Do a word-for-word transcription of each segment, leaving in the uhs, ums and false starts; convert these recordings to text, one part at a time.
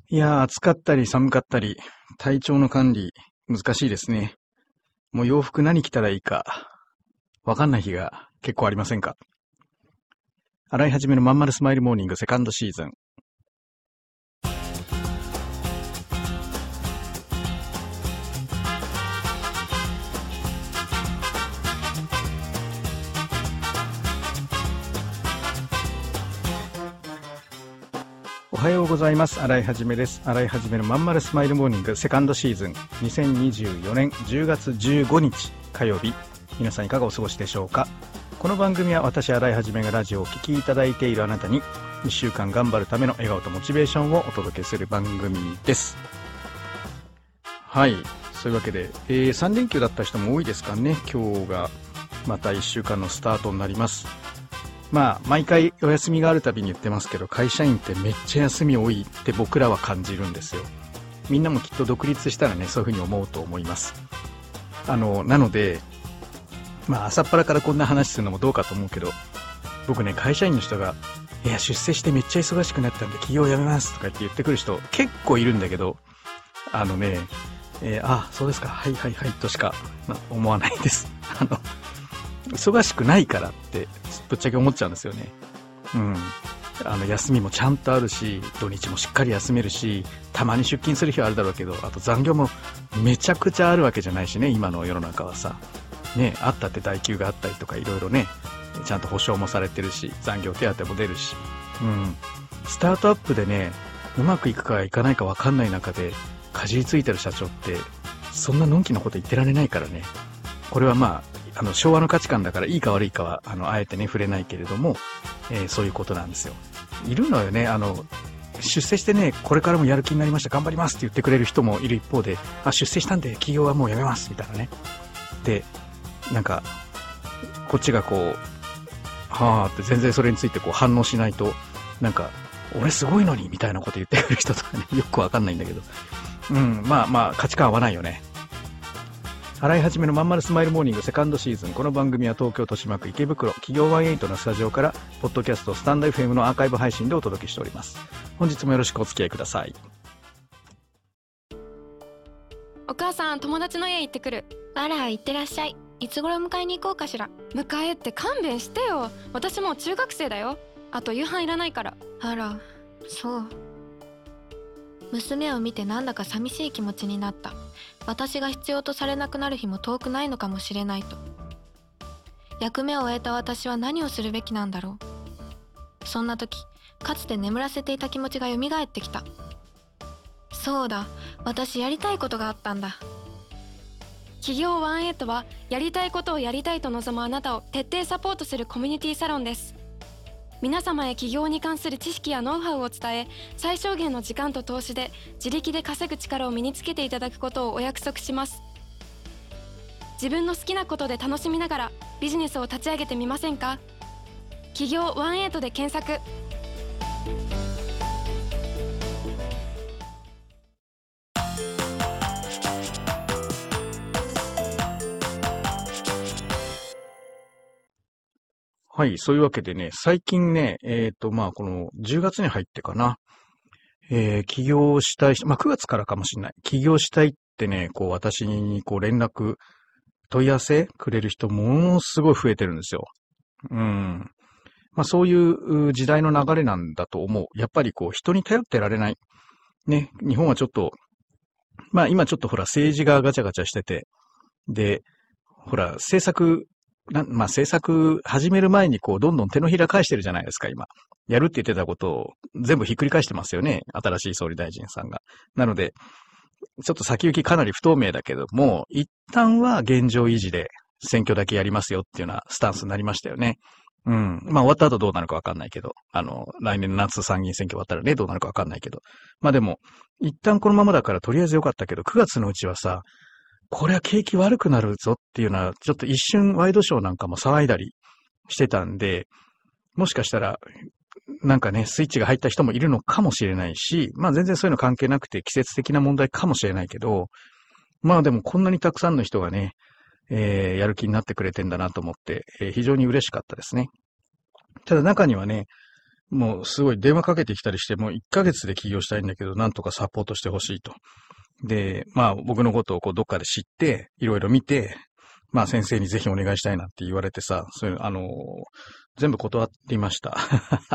いやー、暑かったり寒かったり、体調の管理、難しいですね。もう洋服何着たらいいか、わかんない日が結構ありませんか？洗い始めのまんまるスマイルモーニングセカンドシーズン。おはようございます。洗い始めです。洗い始めのまんまるスマイルモーニングセカンドシーズン。にせんにじゅうよねんじゅうがつじゅうごにち火曜日。皆さんいかがお過ごしでしょうか？この番組は私洗い始めがラジオをお聞きいただいているあなたにいっしゅうかん頑張るための笑顔とモチベーションをお届けする番組です。はい。そういうわけで、えー、さんれんきゅうだった人も多いですかね。今日がまたいっしゅうかんのスタートになります。まあ、毎回お休みがあるたびに言ってますけど、会社員ってめっちゃ休み多いって僕らは感じるんですよ。みんなもきっと独立したらね、そういうふうに思うと思います。あの、なので、まあ、朝っぱらからこんな話するのもどうかと思うけど、僕ね、会社員の人が、いや、出世してめっちゃ忙しくなったんで企業辞めますとかって言ってくる人結構いるんだけど、あのね、えー、あ、そうですか、はいはいはいとしか思わないです。あの、忙しくないからってぶっちゃけ思っちゃうんですよね。うん。あの休みもちゃんとあるし、土日もしっかり休めるし、たまに出勤する日はあるだろうけど、あと残業もめちゃくちゃあるわけじゃないしね、今の世の中はさ。ね、あったって代給があったりとかいろいろね、ちゃんと保証もされてるし、残業手当も出るし。うん。スタートアップでね、うまくいくかいかないかわかんない中で、かじりついてる社長って、そんなのんきなこと言ってられないからね。これはまあ、あの昭和の価値観だからいいか悪いかはあのあえてね触れないけれども、えー、そういうことなんですよ。いるのよね。あの出世してね、これからもやる気になりました、頑張りますって言ってくれる人もいる一方で、あ、出世したんで企業はもう辞めますみたいなね。で、なんかこっちがこうはあって全然それについてこう反応しないと、なんか俺すごいのにみたいなこと言ってくる人とかね、よくわかんないんだけど、うん、まあまあ価値観合わないよね。洗い始めのまんまるスマイルモーニングセカンドシーズン。この番組は東京豊島区池袋企業じゅうはちのスタジオからポッドキャストスタンド エフエム のアーカイブ配信でお届けしております。本日もよろしくお付き合いください。 お母さん、友達の家行ってくる。 あら、行ってらっしゃい。いつ頃迎えに行こうかしら。 迎えって勘弁してよ。私もう中学生だよ。あと夕飯いらないから。 あら、そう。娘を見てなんだか寂しい気持ちになった。私が必要とされなくなる日も遠くないのかもしれないと。役目を終えた私は何をするべきなんだろう。そんな時、かつて眠らせていた気持ちが蘇ってきた。そうだ、私やりたいことがあったんだ。 企業じゅうはちはやりたいことをやりたいと望むあなたを徹底サポートするコミュニティサロンです。皆様へ起業に関する知識やノウハウを伝え、最小限の時間と投資で自力で稼ぐ力を身につけていただくことをお約束します。自分の好きなことで楽しみながらビジネスを立ち上げてみませんか？起業じゅうはちで検索。 はい、そういうわけでね、最近ね、えっと、まあ、このじゅうがつに入ってかな、えー、起業したい人、まあ、くがつからかもしれない。起業したいってね、こう、私にこう連絡、問い合わせくれる人ものすごい増えてるんですよ。うん。まあそういう時代の流れなんだと思う。やっぱりこう人に頼ってられない。ね、日本はちょっと、まあ今ちょっとほら政治がガチャガチャしてて、で、ほら政策、なまあ政策始める前にこうどんどん手のひら返してるじゃないですか、今。やるって言ってたことを全部ひっくり返してますよね、新しい総理大臣さんが。なので、ちょっと先行きかなり不透明だけども、一旦は現状維持で選挙だけやりますよっていうようなスタンスになりましたよね。うん。まあ終わった後どうなるかわかんないけど、あの、来年の夏参議院選挙終わったらね、どうなるかわかんないけど。まあでも、一旦このままだからとりあえずよかったけど、くがつのうちはさ、これは景気悪くなるぞっていうのは、ちょっと一瞬ワイドショーなんかも騒いだりしてたんで、もしかしたら、なんかね、スイッチが入った人もいるのかもしれないし、まあ全然そういうの関係なくて季節的な問題かもしれないけど、まあでもこんなにたくさんの人がね、えー、やる気になってくれてんだなと思って、えー、非常に嬉しかったですね。ただ中にはね、 もうすごい電話かけてきたりして、もういっかげつで起業したいんだけど、なんとかサポートしてほしいと。で、まあ僕のことをこうどっかで知って、いろいろ見て、まあ先生にぜひお願いしたいなって言われてさ、そういう、あのー全部断っていました。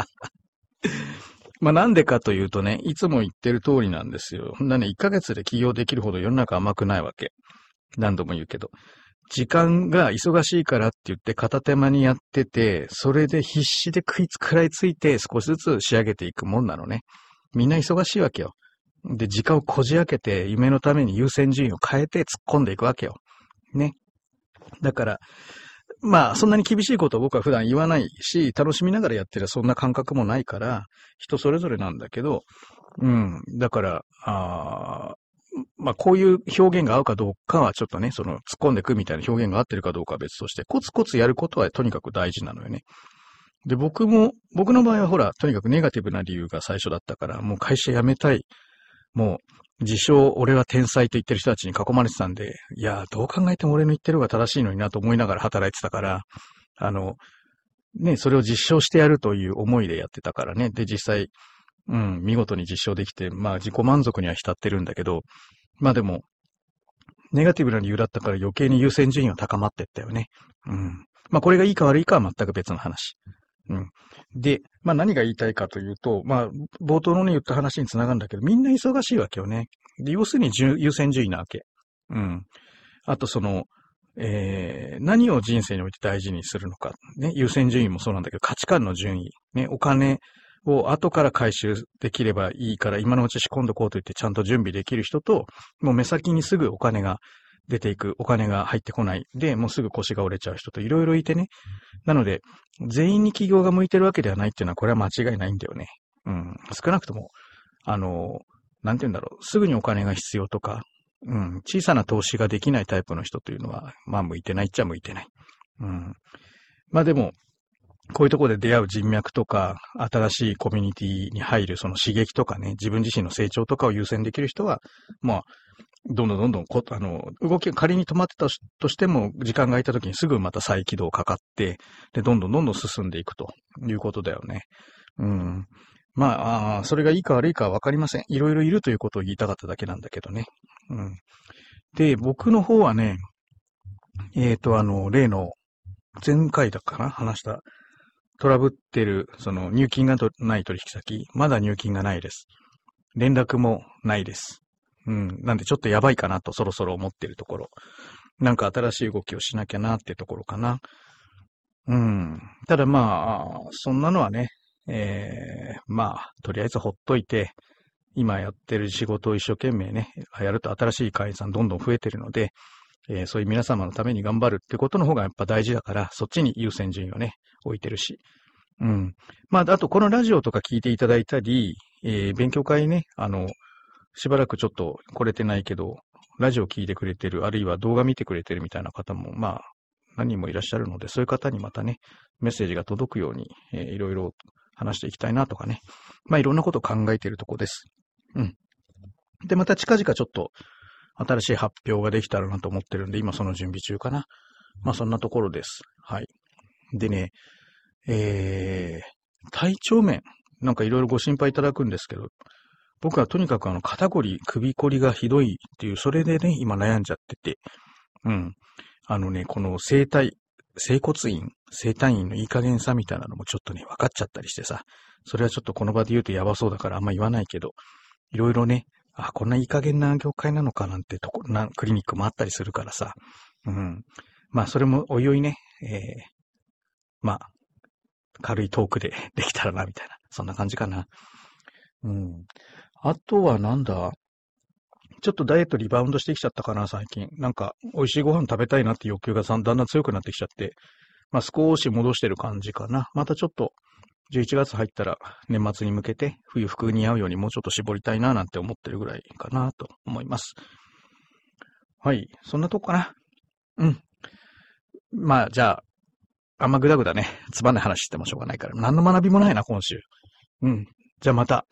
まあなんでかというとね、いつも言ってる通りなんですよ。ほんなね、いっかげつで起業できるほど世の中甘くないわけ。何度も言うけど。時間が忙しいからって言って片手間にやってて、それで必死で食いつくらいついて少しずつ仕上げていくもんなのね。みんな忙しいわけよ。で、時間をこじ開けて夢のために優先順位を変えて突っ込んでいくわけよ。ね。だから、まあ、そんなに厳しいことを僕は普段言わないし、楽しみながらやってるそんな感覚もないから、人それぞれなんだけど、うん。だから、あまあ、こういう表現が合うかどうかはちょっとね、その突っ込んでいくみたいな表現が合ってるかどうかは別として、コツコツやることはとにかく大事なのよね。で、僕も、僕の場合はほら、とにかくネガティブな理由が最初だったから、もう会社辞めたい。もう、自称俺は天才と言ってる人たちに囲まれてたんで、いや、どう考えても俺の言ってる方が正しいのになと思いながら働いてたから、あの、ね、それを実証してやるという思いでやってたからね。で、実際、うん、見事に実証できて、まあ自己満足には浸ってるんだけど、まあでも、ネガティブな理由だったから余計に優先順位は高まってったよね。うん。まあこれがいいか悪いかは全く別の話。うん。で、まあ何が言いたいかというと、まあ冒頭のね言った話につながるんだけど、みんな忙しいわけよね。で、要するに優先順位なわけ。うん。あとその、えー、何を人生において大事にするのか。ね、優先順位もそうなんだけど、価値観の順位。ね、お金を後から回収できればいいから、今のうち仕込んどこうと言ってちゃんと準備できる人と、もう目先にすぐお金が出ていく、お金が入ってこない。で、もうすぐ腰が折れちゃう人といろいろいてね。なので、全員に起業が向いてるわけではないっていうのは、これは間違いないんだよね。うん。少なくとも、あの、なんて言うんだろう。すぐにお金が必要とか、うん。小さな投資ができないタイプの人というのは、まあ向いてないっちゃ向いてない。うん。まあでも、こういうところで出会う人脈とか、新しいコミュニティに入るその刺激とかね、自分自身の成長とかを優先できる人は、まあ、どんどんどんどんこ、あの、動きが仮に止まってたとしても、時間が空いた時にすぐまた再起動かかって、で、どんどんどんどん進んでいくということだよね。うん。まあ、あそれがいいか悪いかはわかりません。いろいろいるということを言いたかっただけなんだけどね。うん。で、僕の方はね、えっと、あの、例の、前回だかな話した、トラブってる、その入金がない取引先、まだ入金がないです。連絡もないです。うん。なんでちょっとやばいかなとそろそろ思ってるところ。なんか新しい動きをしなきゃなってところかな。うん。ただまあ、そんなのはね、えー、まあ、とりあえずほっといて、今やってる仕事を一生懸命ね、やると新しい会員さんどんどん増えてるので、えー、そういう皆様のために頑張るってことの方がやっぱ大事だから、そっちに優先順位をね、置いてるし。うん。まあ、あとこのラジオとか聞いていただいたり、えー、勉強会ね、あの、しばらくちょっと来れてないけど、ラジオ聞いてくれてる、あるいは動画見てくれてるみたいな方も、まあ、何人もいらっしゃるので、そういう方にまたね、メッセージが届くように、えー、いろいろ話していきたいなとかね。まあ、いろんなことを考えているとこです。うん。で、また近々ちょっと、新しい発表ができたらなと思ってるんで、今その準備中かな。まあ、そんなところです。はい。でね、えー、体調面、なんかいろいろご心配いただくんですけど、僕はとにかくあの肩こり、首こりがひどいっていう、それでね、今悩んじゃってて、うん。あのね、この整体、整骨院、整体院のいい加減さみたいなのもちょっとね、分かっちゃったりしてさ、それはちょっとこの場で言うとやばそうだからあんま言わないけど、いろいろね、あ、こんないい加減な業界なのかなんてとこ、な、クリニックもあったりするからさ、うん。まあ、それもおいおいね、えー、まあ、軽いトークでできたらな、みたいな。そんな感じかな。うん。あとはなんだちょっとダイエットリバウンドしてきちゃったかな、最近。なんか、美味しいご飯食べたいなって欲求がだんだん強くなってきちゃって、まあ少し戻してる感じかな。またちょっと、じゅういちがつ入ったら年末に向けて冬服に合うようにもうちょっと絞りたいななんて思ってるぐらいかなと思います。はい。そんなとこかな。うん。まあ、じゃあ、あんまグダグダね、つまんない話してもしょうがないから、何の学びもないな、今週。うん。じゃあまた。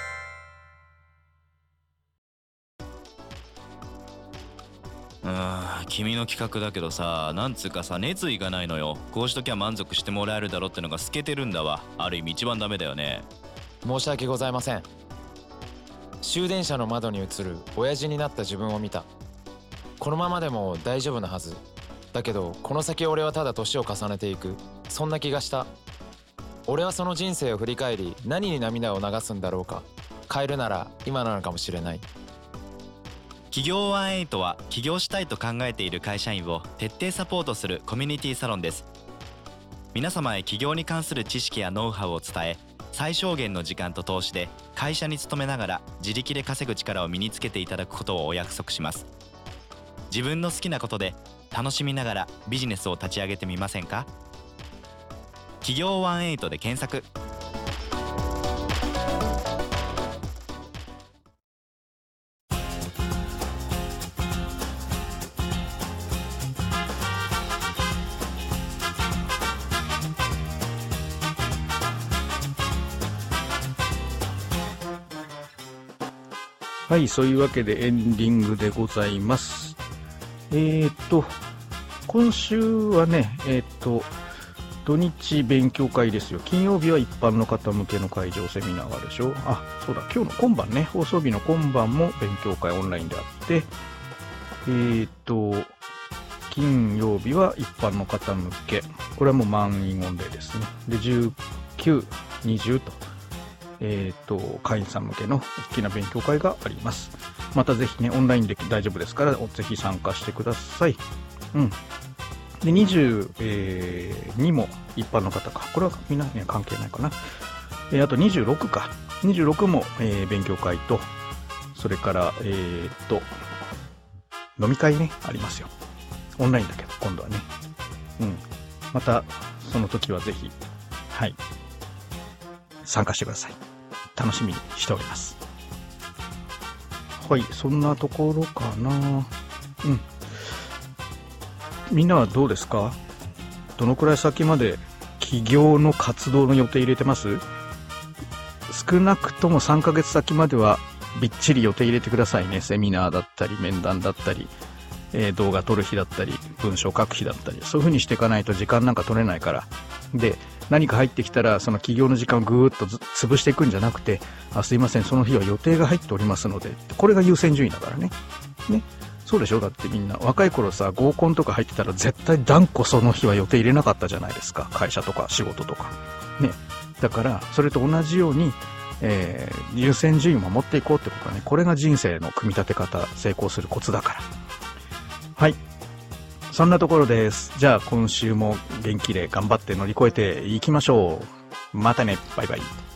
ああ君の企画だけどさ、なんつうかさ、熱意がないのよ。こうしときゃ満足してもらえるだろってのが透けてるんだわ。ある意味一番ダメだよね。 申し訳ございません。終電車の窓に映る親父になった自分を見た。このままでも大丈夫なはずだけど、この先俺はただ年を重ねていく、そんな気がした。俺はその人生を振り返り、何に涙を流すんだろうか。変えるなら今なのかもしれない。 企業ワンエイトは起業したいと考えている会社員を徹底サポートするコミュニティサロンです。皆様へ起業に関する知識やノウハウを伝え、最小限の時間と投資で会社に勤めながら自力で稼ぐ力を身につけていただくことをお約束します。自分の好きなことで楽しみながらビジネスを立ち上げてみませんか？企業ワンエイトで検索。 はい、そういうわけでエンディングでございます。えーっと、今週はね、えーっと、土日勉強会ですよ。金曜日は一般の方向けの会場セミナーがあるでしょ。あ、そうだ、今日の今晩ね、放送日の今晩も勉強会オンラインであって、えーっと、金曜日は一般の方向け。これはもう満員御礼ですね。で、じゅうく、にじゅうと、えっと、会員さん向けの大きな勉強会があります。またぜひね、オンラインで大丈夫ですから、ぜひ参加してください。うん。で、にじゅうにも一般の方か。これはみんなね、関係ないかな。えー、あとにじゅうろくか。にじゅうろくも、えー、勉強会と、それから、えー、っと、飲み会ね、ありますよ。オンラインだけど、今度はね。うん。また、その時はぜひ、はい。参加してください。楽しみにしております。はい、そんなところかな。うん。みんなはどうですか？どのくらい先まで起業の活動の予定入れてます？少なくともさんかげつ先まではびっちり予定入れてくださいね。セミナーだったり、面談だったり、えー、動画撮る日だったり、文章書く日だったり、そういう風にしていかないと時間なんか取れないから。で、何か入ってきたら、その起業の時間をぐーっと潰していくんじゃなくて、あ、すいません、その日は予定が入っておりますので、これが優先順位だからね。ね。そうでしょ？だってみんな、若い頃さ、合コンとか入ってたら絶対断固その日は予定入れなかったじゃないですか。会社とか仕事とか。ね。だから、それと同じように、えー、優先順位を守っていこうってことはね、これが人生の組み立て方、成功するコツだから。はい。そんなところです。じゃあ今週も元気で頑張って乗り越えていきましょう。またね。バイバイ。